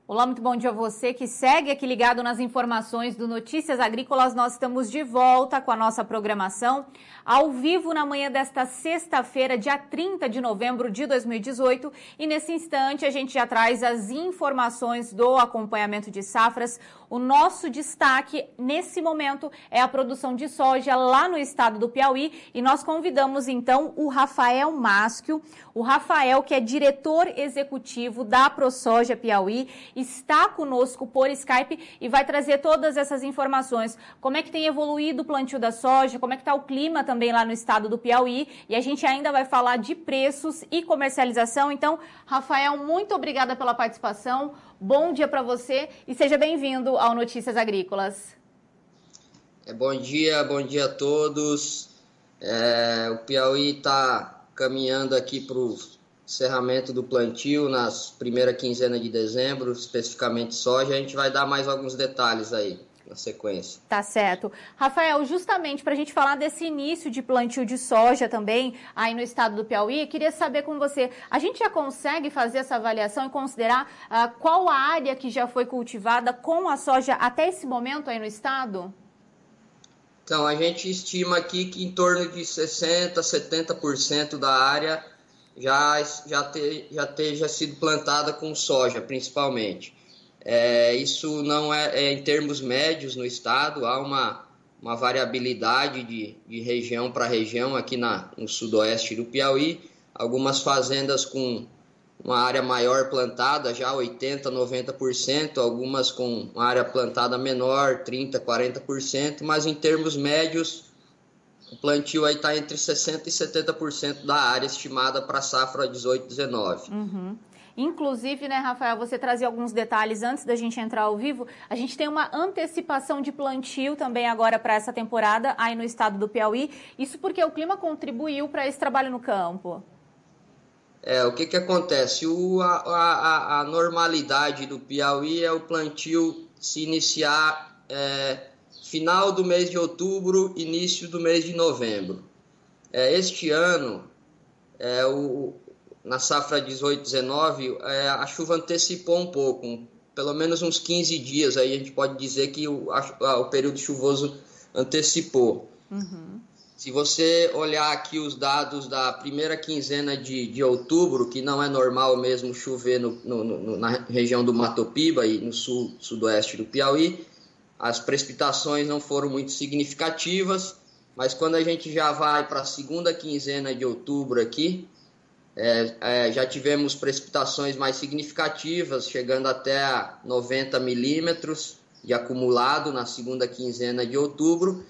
Olá, muito bom dia a você que segue aqui ligado nas informações do Notícias Agrícolas. Nós estamos de volta com a nossa programação ao vivo na manhã desta sexta-feira, dia 30 de novembro de 2018. E nesse instante a gente já traz as informações do acompanhamento de safras. O nosso destaque nesse momento é a produção de soja lá no estado do Piauí. E nós convidamos então o Rafael Maschio. O Rafael, que é diretor executivo da ProSoja Piauí, está conosco por Skype e vai trazer todas essas informações. Como é que tem evoluído o plantio da soja, como é que está o clima também lá no estado do Piauí. E a gente ainda vai falar de preços e comercialização. Então, Rafael, muito obrigada pela participação. Bom dia para você e seja bem-vindo ao Notícias Agrícolas. Bom dia a todos. O Piauí está caminhando aqui para o encerramento do plantio nas primeiras quinzenas de dezembro, especificamente soja. A gente vai dar mais alguns detalhes aí na sequência. Tá certo. Rafael, justamente para a gente falar desse início de plantio de soja também aí no estado do Piauí, queria saber com você, a gente já consegue fazer essa avaliação e considerar qual a área que já foi cultivada com a soja até esse momento aí no estado? Então, a gente estima aqui que em torno de 60%, 70% da área já esteja sido plantada com soja, principalmente. Isso não é em termos médios no estado, há uma variabilidade de região para região aqui no sudoeste do Piauí. Algumas fazendas com uma área maior plantada, já 80%, 90%, algumas com uma área plantada menor, 30%, 40%, mas em termos médios, o plantio aí está entre 60% e 70% da área estimada para a safra 18-19. Uhum. Inclusive, né, Rafael, você trazia alguns detalhes antes da gente entrar ao vivo. A gente tem uma antecipação de plantio também agora para essa temporada aí no estado do Piauí. Isso porque o clima contribuiu para esse trabalho no campo. O que acontece? A normalidade do Piauí é o plantio se iniciar final do mês de outubro, início do mês de novembro. Este ano, na safra 18-19, a chuva antecipou um pouco, pelo menos uns 15 dias, aí a gente pode dizer que o período chuvoso antecipou. Uhum. Se você olhar aqui os dados da primeira quinzena de outubro, que não é normal mesmo chover na região do Matopiba e no sudoeste do Piauí, as precipitações não foram muito significativas, mas quando a gente já vai para a segunda quinzena de outubro aqui, já tivemos precipitações mais significativas, chegando até a 90 milímetros de acumulado na segunda quinzena de outubro,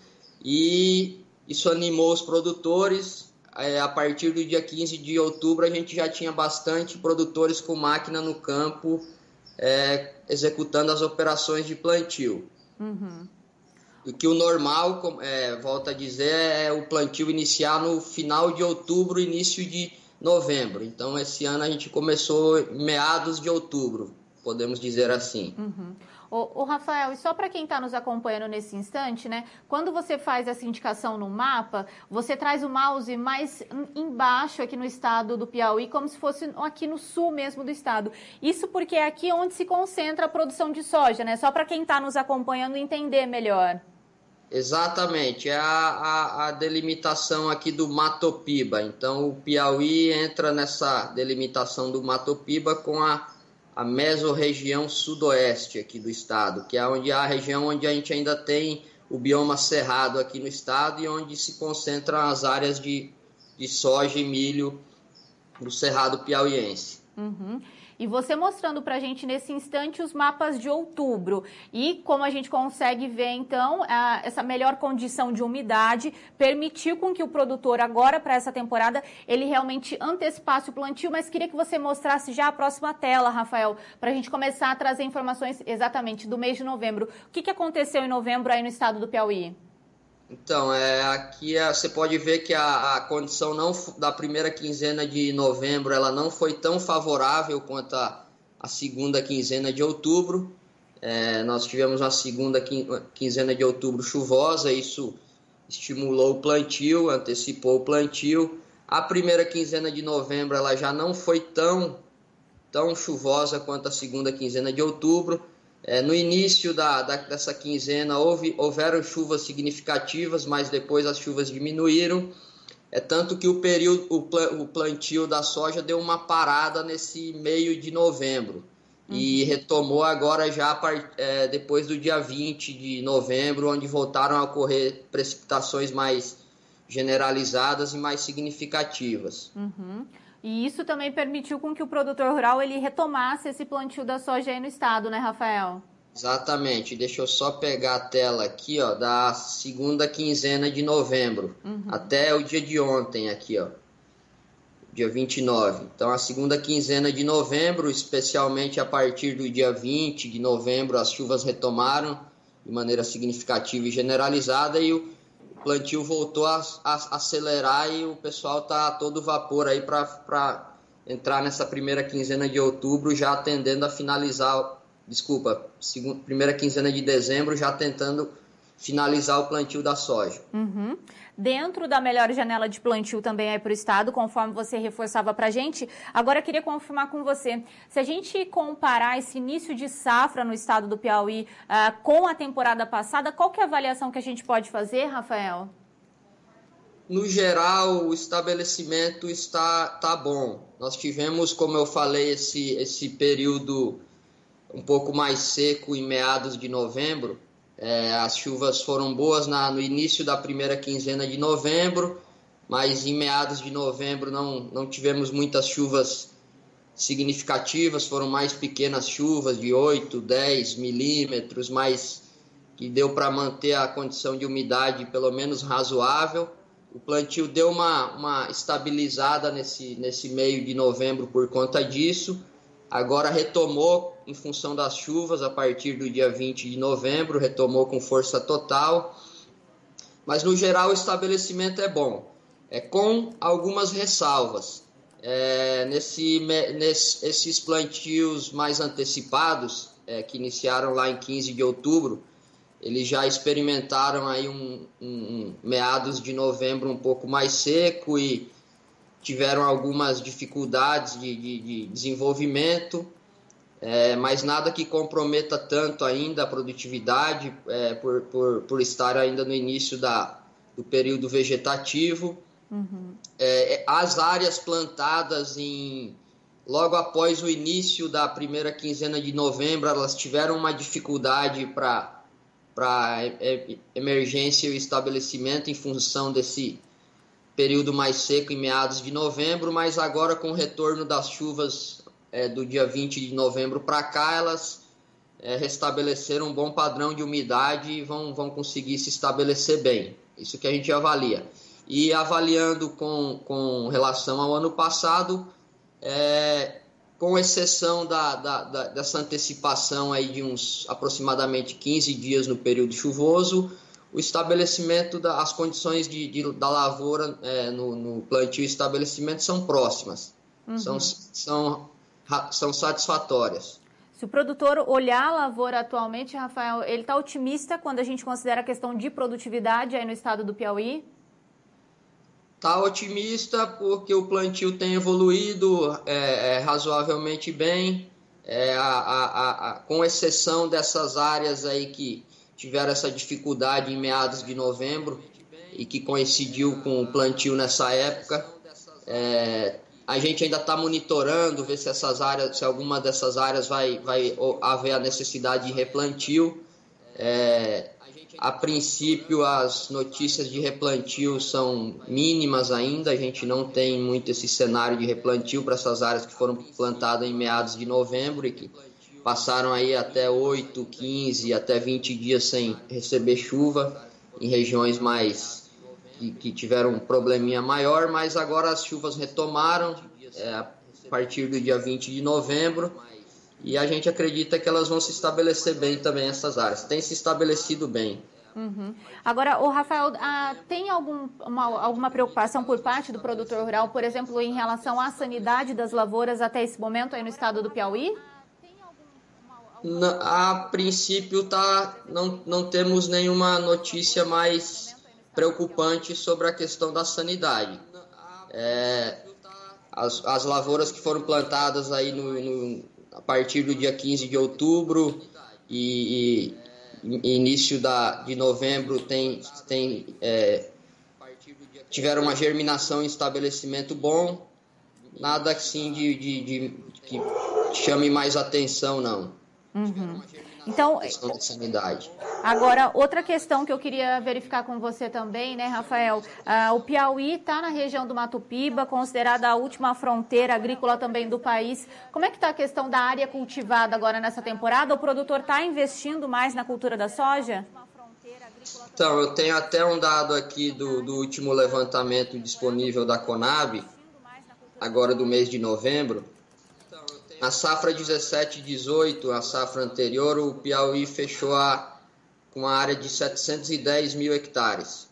e isso animou os produtores. A partir do dia 15 de outubro, a gente já tinha bastante produtores com máquina no campo executando as operações de plantio. Uhum. O que o normal, volto a dizer, é o plantio iniciar no final de outubro, início de novembro. Então, esse ano a gente começou em meados de outubro, podemos dizer assim. Uhum. Ô, Rafael, e só para quem está nos acompanhando nesse instante, né? Quando você faz essa indicação no mapa, você traz o mouse mais embaixo aqui no estado do Piauí, como se fosse aqui no sul mesmo do estado. Isso porque é aqui onde se concentra a produção de soja, né? Só para quem está nos acompanhando entender melhor. Exatamente, é a delimitação aqui do Matopiba. Então, o Piauí entra nessa delimitação do Matopiba com a mesorregião sudoeste aqui do estado, que é a região onde a gente ainda tem o bioma cerrado aqui no estado e onde se concentram as áreas de soja e milho do cerrado piauiense. Uhum. E você mostrando para a gente nesse instante os mapas de outubro e como a gente consegue ver então essa melhor condição de umidade permitiu com que o produtor agora para essa temporada ele realmente antecipasse o plantio, mas queria que você mostrasse já a próxima tela, Rafael, para a gente começar a trazer informações exatamente do mês de novembro. O que aconteceu em novembro aí no estado do Piauí? Então, aqui você pode ver que a condição da primeira quinzena de novembro ela não foi tão favorável quanto a segunda quinzena de outubro. Nós tivemos uma segunda quinzena de outubro chuvosa, isso estimulou o plantio, antecipou o plantio. A primeira quinzena de novembro ela já não foi tão tão chuvosa quanto a segunda quinzena de outubro. No início dessa quinzena houveram chuvas significativas, mas depois as chuvas diminuíram. Tanto que o plantio da soja deu uma parada nesse meio de novembro. E retomou agora já depois do dia 20 de novembro, onde voltaram a ocorrer precipitações mais generalizadas e mais significativas. E isso também permitiu com que o produtor rural ele retomasse esse plantio da soja aí no estado, né, Rafael? Exatamente. Deixa eu só pegar a tela aqui, ó, da segunda quinzena de novembro, até o dia de ontem aqui, ó, dia 29. Então, a segunda quinzena de novembro, especialmente a partir do dia 20 de novembro, as chuvas retomaram de maneira significativa e generalizada e o plantio voltou a acelerar e o pessoal está a todo vapor aí para entrar nessa primeira quinzena de outubro, já tendendo a finalizar, primeira quinzena de dezembro, já tentando finalizar o plantio da soja. Dentro da melhor janela de plantio também aí para o estado, conforme você reforçava para a gente, agora eu queria confirmar com você, se a gente comparar esse início de safra no estado do Piauí com a temporada passada, qual que é a avaliação que a gente pode fazer, Rafael? No geral, o estabelecimento está bom. Nós tivemos, como eu falei, esse período um pouco mais seco em meados de novembro. As chuvas foram boas no início da primeira quinzena de novembro, mas em meados de novembro não tivemos muitas chuvas significativas, foram mais pequenas chuvas de 8, 10 milímetros, mas que deu para manter a condição de umidade pelo menos razoável. O plantio deu uma estabilizada nesse meio de novembro por conta disso. Agora retomou em função das chuvas a partir do dia 20 de novembro, retomou com força total. Mas no geral o estabelecimento é bom, com algumas ressalvas. Nesses plantios mais antecipados, que iniciaram lá em 15 de outubro, eles já experimentaram aí meados de novembro um pouco mais seco e tiveram algumas dificuldades de desenvolvimento, mas nada que comprometa tanto ainda a produtividade, por estar ainda no início do período vegetativo. As áreas plantadas logo após o início da primeira quinzena de novembro, elas tiveram uma dificuldade para emergência e o estabelecimento em função desse período mais seco em meados de novembro, mas agora com o retorno das chuvas do dia 20 de novembro para cá, elas restabeleceram um bom padrão de umidade e vão conseguir se estabelecer bem. Isso que a gente avalia. E avaliando com relação ao ano passado, com exceção dessa antecipação aí de uns aproximadamente 15 dias no período chuvoso, o estabelecimento, as condições da lavoura no plantio e estabelecimento são próximas, são satisfatórias. Se o produtor olhar a lavoura atualmente, Rafael, ele está otimista quando a gente considera a questão de produtividade aí no estado do Piauí? Está otimista porque o plantio tem evoluído razoavelmente bem, com exceção dessas áreas aí que tiveram essa dificuldade em meados de novembro e que coincidiu com o plantio nessa época. A gente ainda está monitorando, ver se alguma dessas áreas vai haver a necessidade de replantio. A princípio, as notícias de replantio são mínimas ainda, a gente não tem muito esse cenário de replantio para essas áreas que foram plantadas em meados de novembro e que passaram aí até 8, 15, até 20 dias sem receber chuva, em regiões mais que tiveram um probleminha maior, mas agora as chuvas retomaram a partir do dia 20 de novembro e a gente acredita que elas vão se estabelecer bem também, essas áreas. Tem se estabelecido bem. Agora, o Rafael, tem alguma preocupação por parte do produtor rural, por exemplo, em relação à sanidade das lavouras até esse momento aí no estado do Piauí? A princípio, não temos nenhuma notícia mais preocupante sobre a questão da sanidade. as lavouras que foram plantadas aí a partir do dia 15 de outubro e início de novembro tiveram uma germinação em estabelecimento bom, nada assim que chame mais atenção, não. Uhum. Então, agora, outra questão que eu queria verificar com você também, né, Rafael? O Piauí está na região do Mato Piba, considerada a última fronteira agrícola também do país. Como é que está a questão da área cultivada agora nessa temporada? O produtor está investindo mais na cultura da soja? Então, eu tenho até um dado aqui do último levantamento disponível da Conab, agora do mês de novembro. Na safra 17/18, a safra anterior, o Piauí fechou com uma área de 710 mil hectares.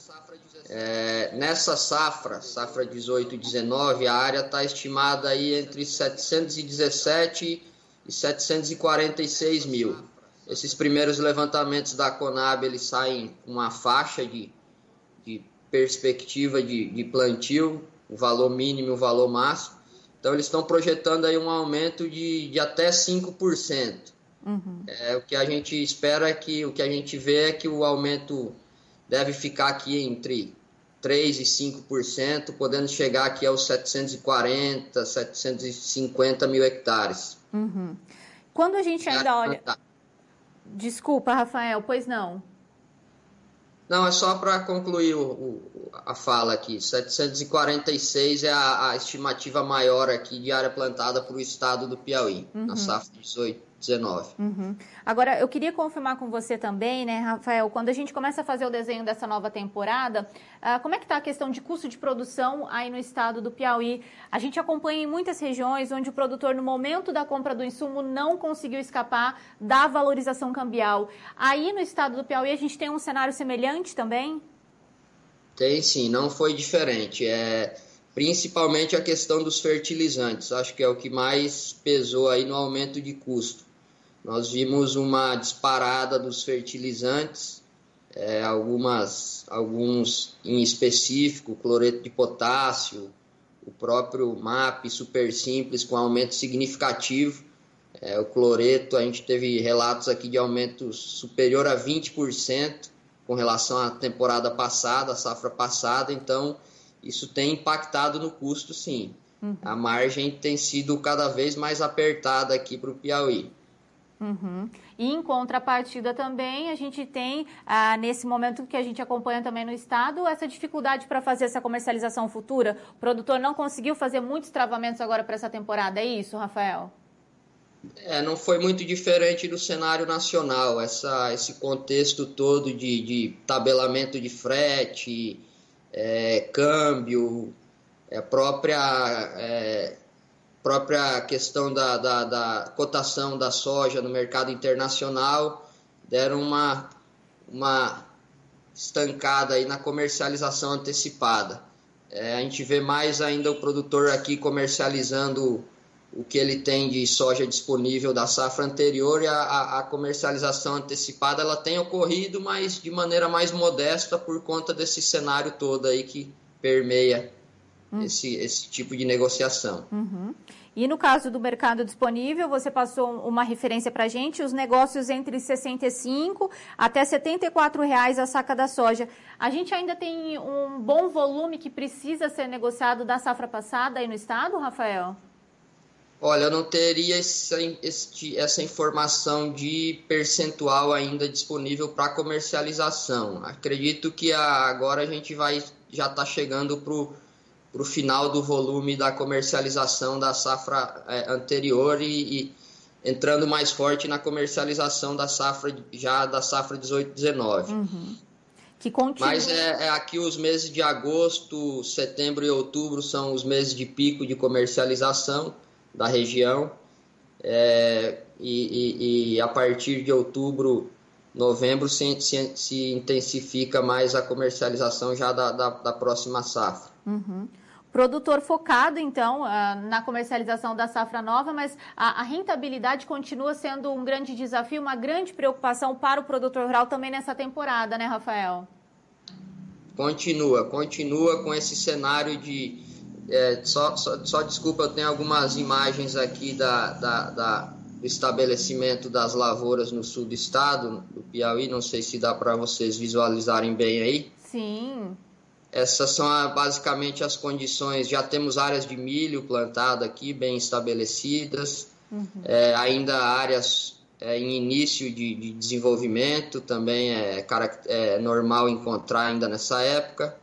Nessa safra 18/19, a área está estimada aí entre 717 e 746 mil. Esses primeiros levantamentos da Conab, eles saem com uma faixa de perspectiva de plantio, o valor mínimo e o valor máximo. Então, eles estão projetando aí um aumento de até 5%. Uhum. O que a gente espera o que a gente vê é que o aumento deve ficar aqui entre 3% e 5%, podendo chegar aqui aos 740, 750 mil hectares. Uhum. Quando a gente ainda olha... Desculpa, Rafael, pois não? Não, é só para concluir a fala aqui. 746 é a estimativa maior aqui de área plantada para o estado do Piauí, na safra 18/19. Uhum. Agora, eu queria confirmar com você também, né, Rafael, quando a gente começa a fazer o desenho dessa nova temporada, como é que está a questão de custo de produção aí no estado do Piauí? A gente acompanha em muitas regiões onde o produtor, no momento da compra do insumo, não conseguiu escapar da valorização cambial. Aí no estado do Piauí a gente tem um cenário semelhante também? Tem sim, não foi diferente. Principalmente a questão dos fertilizantes, acho que é o que mais pesou aí no aumento de custo. Nós vimos uma disparada dos fertilizantes, alguns em específico, cloreto de potássio, o próprio MAP super simples com aumento significativo. O cloreto, a gente teve relatos aqui de aumentos superior a 20% com relação à temporada passada, à safra passada, então isso tem impactado no custo, sim. Uhum. A margem tem sido cada vez mais apertada aqui para o Piauí. Uhum. E em contrapartida também, a gente tem, nesse momento que a gente acompanha também no estado, essa dificuldade para fazer essa comercialização futura. O produtor não conseguiu fazer muitos travamentos agora para essa temporada, é isso, Rafael? Não foi muito diferente do cenário nacional, esse contexto todo de tabelamento de frete, câmbio, própria questão da cotação da soja no mercado internacional deram uma estancada aí na comercialização antecipada. A gente vê mais ainda o produtor aqui comercializando o que ele tem de soja disponível da safra anterior, e a comercialização antecipada ela tem ocorrido, mas de maneira mais modesta por conta desse cenário todo aí que permeia esse tipo de negociação. Uhum. E no caso do mercado disponível, você passou uma referência para a gente, os negócios entre R$ 65 até R$ 74 a saca da soja. A gente ainda tem um bom volume que precisa ser negociado da safra passada aí no estado, Rafael? Olha, eu não teria essa informação de percentual ainda disponível para comercialização. Acredito que agora a gente já está chegando para o final do volume da comercialização da safra anterior e entrando mais forte na comercialização da safra 18/19. Uhum. Que continua. Mas aqui os meses de agosto, setembro e outubro são os meses de pico de comercialização da região, e a partir de outubro, novembro se intensifica mais a comercialização já da próxima safra. Uhum. Produtor focado, então, na comercialização da safra nova, mas a rentabilidade continua sendo um grande desafio, uma grande preocupação para o produtor rural também nessa temporada, né, Rafael? Continua com esse cenário Só desculpa, eu tenho algumas imagens aqui do estabelecimento das lavouras no sul do estado, do Piauí, não sei se dá para vocês visualizarem bem aí. Sim. Essas são basicamente as condições. Já temos áreas de milho plantado aqui, bem estabelecidas, ainda áreas em início de desenvolvimento, também é normal encontrar ainda nessa época.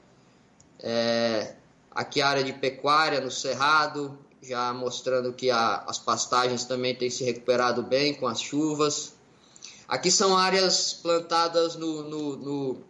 Aqui a área de pecuária no Cerrado, já mostrando que as pastagens também têm se recuperado bem com as chuvas. Aqui são áreas plantadas no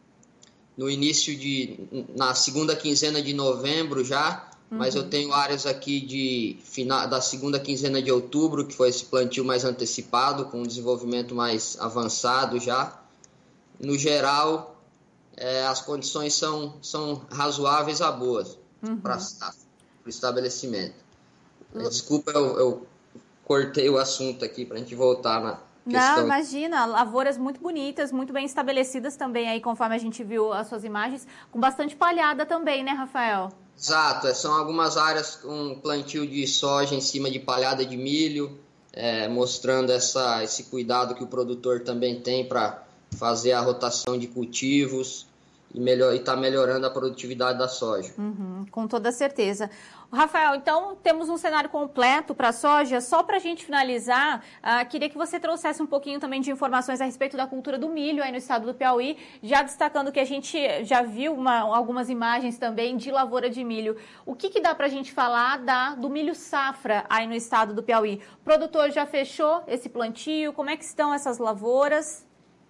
início na segunda quinzena de novembro já, mas eu tenho áreas aqui da segunda quinzena de outubro, que foi esse plantio mais antecipado, com um desenvolvimento mais avançado já. No geral, as condições são razoáveis a boas para o estabelecimento. Desculpa, eu cortei o assunto aqui para a gente voltar na questão. Não, imagina, lavouras muito bonitas, muito bem estabelecidas também, aí conforme a gente viu as suas imagens, com bastante palhada também, né, Rafael? Exato, são algumas áreas com plantio de soja em cima de palhada de milho, mostrando esse cuidado que o produtor também tem para fazer a rotação de cultivos e está melhorando a produtividade da soja. Com toda certeza. Rafael, então temos um cenário completo para a soja. Só para a gente finalizar, queria que você trouxesse um pouquinho também de informações a respeito da cultura do milho aí no estado do Piauí, já destacando que a gente já viu algumas imagens também de lavoura de milho. O que dá para a gente falar do milho safra aí no estado do Piauí? O produtor já fechou esse plantio? Como é que estão essas lavouras?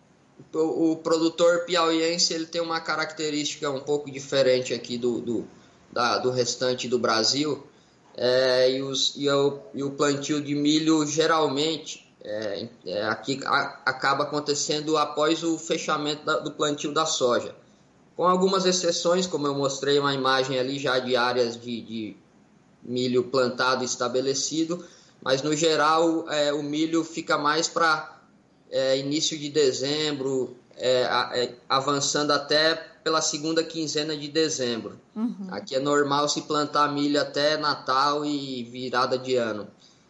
O produtor piauiense ele tem uma característica um pouco diferente aqui do restante do Brasil, e o plantio de milho geralmente aqui acaba acontecendo após o fechamento do plantio da soja, com algumas exceções, como eu mostrei uma imagem ali já de áreas de milho plantado e estabelecido, mas no geral o milho fica mais para início de dezembro, avançando até pela segunda quinzena de dezembro. Aqui é normal se plantar milho até Natal e virada de ano.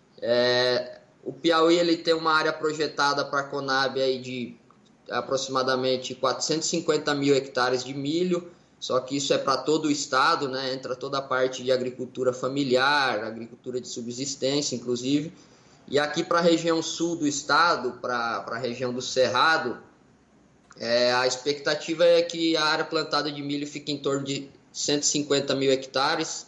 O Piauí ele tem uma área projetada para a Conab aí de aproximadamente 450 mil hectares de milho, só que isso é para todo o estado, né? Entra toda a parte de agricultura familiar, agricultura de subsistência, inclusive. E aqui para a região sul do estado, para a região do Cerrado, a expectativa é que a área plantada de milho fique em torno de 150 mil hectares,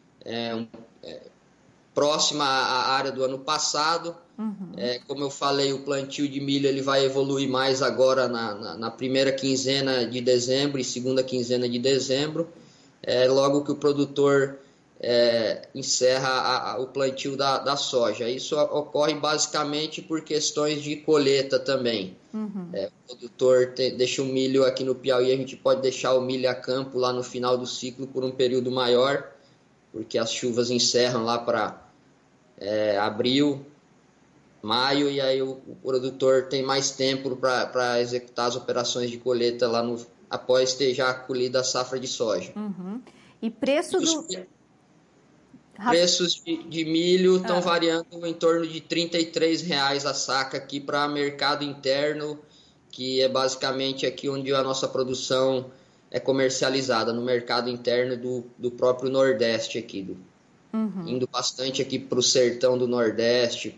próxima à área do ano passado. Como eu falei, o plantio de milho ele vai evoluir mais agora na primeira quinzena de dezembro e segunda quinzena de dezembro, logo que o produtor encerra o plantio da soja. Isso ocorre basicamente por questões de colheita também. O produtor deixa o milho aqui no Piauí, a gente pode deixar o milho a campo lá no final do ciclo por um período maior, porque as chuvas encerram lá para abril, maio, e aí o produtor tem mais tempo para executar as operações de colheita lá após ter já colhido a safra de soja. E preço Preços de milho estão variando em torno de R$ 33,00 a saca aqui para mercado interno, que é basicamente aqui onde a nossa produção é comercializada, no mercado interno do próprio Nordeste aqui. Indo bastante aqui para o sertão do Nordeste,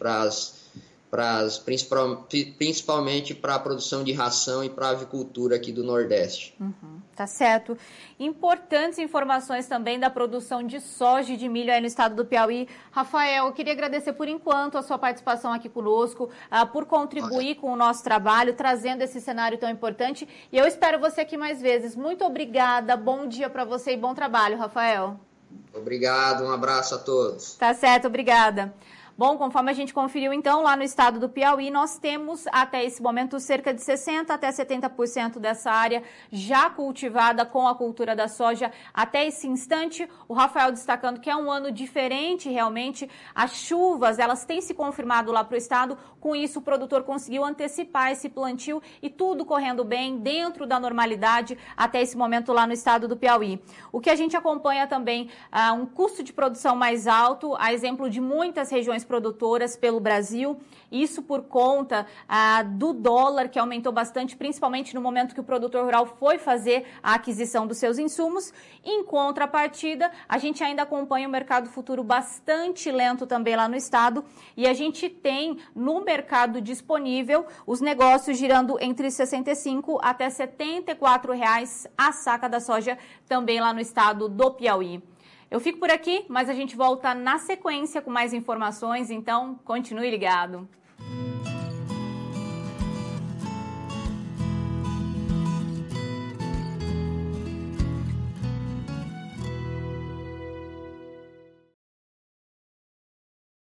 principalmente para a produção de ração e para a avicultura aqui do Nordeste. Tá certo. Importantes informações também da produção de soja e de milho aí no estado do Piauí. Rafael, eu queria agradecer por enquanto a sua participação aqui conosco, por contribuir com o nosso trabalho, trazendo esse cenário tão importante. E eu espero você aqui mais vezes. Muito obrigada, bom dia para você e bom trabalho, Rafael. Obrigado, um abraço a todos. Tá certo, obrigada. Bom, conforme a gente conferiu, então, lá no estado do Piauí, nós temos até esse momento cerca de 60% até 70% dessa área já cultivada com a cultura da soja até esse instante. O Rafael destacando que é um ano diferente, realmente. As chuvas, elas têm se confirmado lá para o estado. Com isso, o produtor conseguiu antecipar esse plantio e tudo correndo bem, dentro da normalidade, até esse momento lá no estado do Piauí. O que a gente acompanha também, um custo de produção mais alto, a exemplo de muitas regiões produtoras pelo Brasil, isso por conta do dólar, que aumentou bastante, principalmente no momento que o produtor rural foi fazer a aquisição dos seus insumos. Em contrapartida, a gente ainda acompanha o mercado futuro bastante lento também lá no estado, e a gente tem no mercado disponível os negócios girando entre R$ 65 até R$ 74 a saca da soja também lá no estado do Piauí. Eu fico por aqui, mas a gente volta na sequência com mais informações, então continue ligado.